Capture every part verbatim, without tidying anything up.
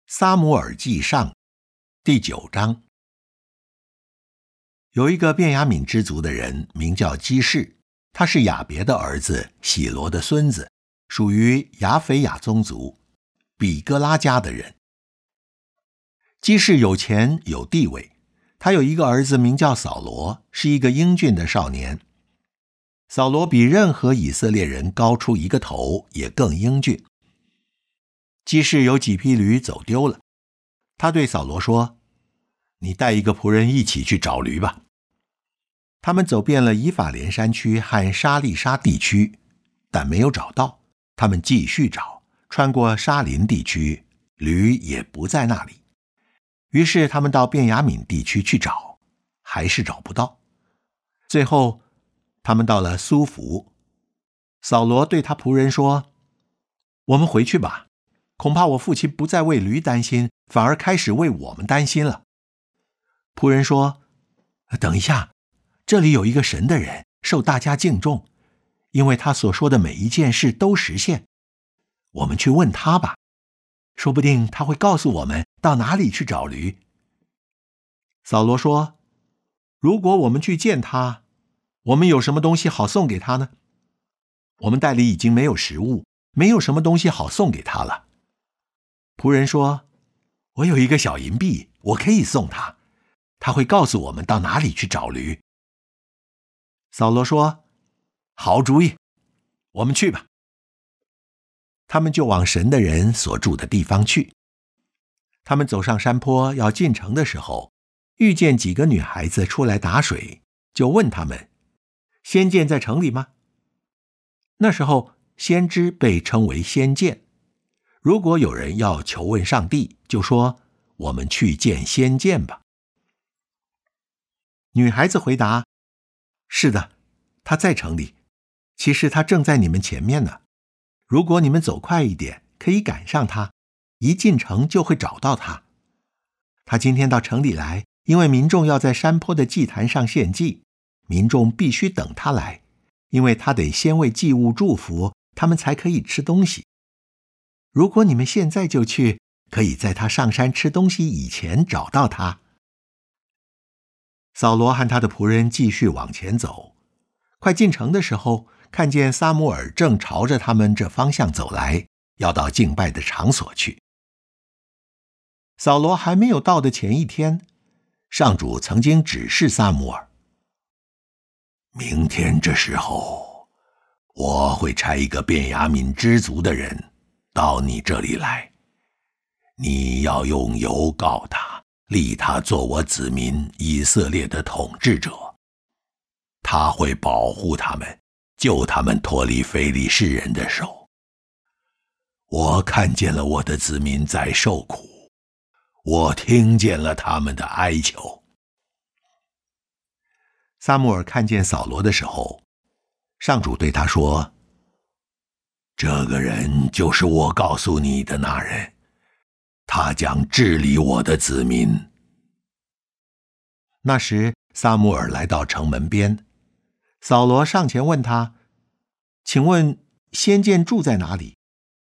撒母耳记上第九章。有一个便雅悯支族的人名叫基士，他是亚别的儿子喜罗的孙子，属于亚斐亚宗族比哥拉家的人。基士有钱有地位，他有一个儿子名叫扫罗，是一个英俊的少年。扫罗比任何以色列人高出一个头，也更英俊。基士有几匹驴走丢了，他对扫罗说：你带一个仆人一起去找驴吧。他们走遍了以法莲山区和沙利沙地区，但没有找到。他们继续找，穿过沙林地区，驴也不在那里。于是他们到便雅悯地区去找，还是找不到。最后他们到了苏弗，扫罗对他仆人说：我们回去吧，恐怕我父亲不再为驴担心，反而开始为我们担心了。仆人说：等一下，这里有一个神的人，受大家敬重，因为他所说的每一件事都实现。我们去问他吧，说不定他会告诉我们到哪里去找驴。扫罗说：如果我们去见他，我们有什么东西好送给他呢？我们袋里已经没有食物，没有什么东西好送给他了。仆人说：我有一个小银币，我可以送他，他会告诉我们到哪里去找驴。扫罗说：好主意，我们去吧。他们就往神的人所住的地方去。他们走上山坡要进城的时候，遇见几个女孩子出来打水，就问他们：先见在城里吗？那时候先知被称为先见。如果有人要求问上帝，就说：我们去见先见吧。女孩子回答：是的，他在城里，其实他正在你们前面呢。如果你们走快一点，可以赶上他，一进城就会找到他。他今天到城里来，因为民众要在山坡的祭坛上献祭，民众必须等他来，因为他得先为祭物祝福，他们才可以吃东西。如果你们现在就去，可以在他上山吃东西以前找到他。扫罗和他的仆人继续往前走，快进城的时候，看见撒母耳正朝着他们这方向走来，要到敬拜的场所去。扫罗还没有到的前一天，上主曾经指示撒母耳：明天这时候，我会差一个便雅悯支族的人到你这里来，你要用油膏他，立他做我子民以色列的统治者。他会保护他们，救他们脱离非利士人的手。我看见了我的子民在受苦，我听见了他们的哀求。撒母耳看见扫罗的时候，上主对他说：这个人就是我告诉你的那人，他将治理我的子民。那时撒母耳来到城门边，扫罗上前问他：请问先见住在哪里？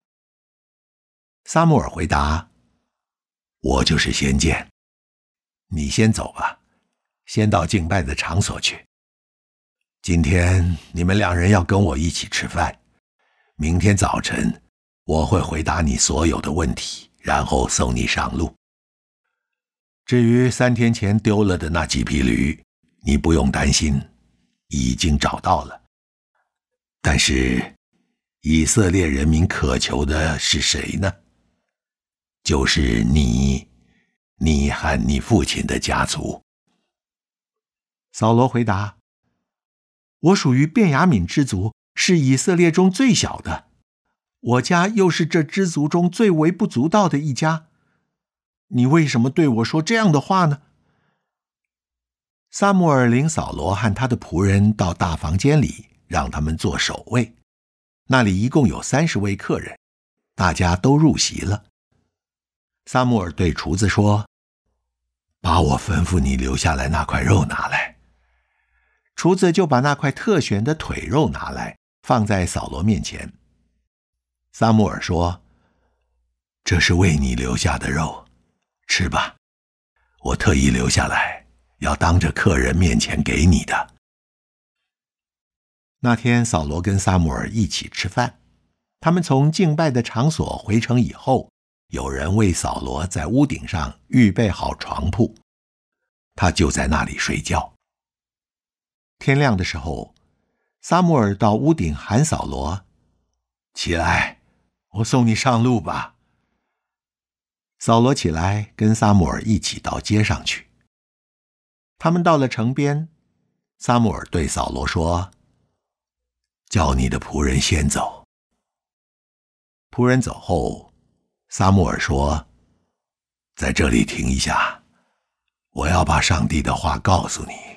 撒母耳回答：我就是先见，你先走吧，先到敬拜的场所去。今天你们两人要跟我一起吃饭，明天早晨我会回答你所有的问题，然后送你上路。至于三天前丢了的那几匹驴，你不用担心，已经找到了。但是以色列人民渴求的是谁呢？就是你，你和你父亲的家族。扫罗回答：我属于便雅悯支族，是以色列中最小的，我家又是这支族中最微不足道的一家。你为什么对我说这样的话呢？撒母耳领扫罗和他的仆人到大房间里，让他们做守卫。那里一共有三十位客人，大家都入席了。撒母耳对厨子说：把我吩咐你留下来那块肉拿来。厨子就把那块特选的腿肉拿来，放在扫罗面前。撒母耳说： 这是为你留下的肉，吃吧，我特意留下来，要当着客人面前给你的。”那天扫罗跟撒母耳一起吃饭，他们从敬拜的场所回城以后，有人为扫罗在屋顶上预备好床铺，他就在那里睡觉。天亮的时候，撒母耳到屋顶喊扫罗：“起来，我送你上路吧。”扫罗起来，跟撒母耳一起到街上去。他们到了城边，撒母耳对扫罗说：“叫你的仆人先走。”仆人走后，撒母耳说：“在这里停一下，我要把上帝的话告诉你。”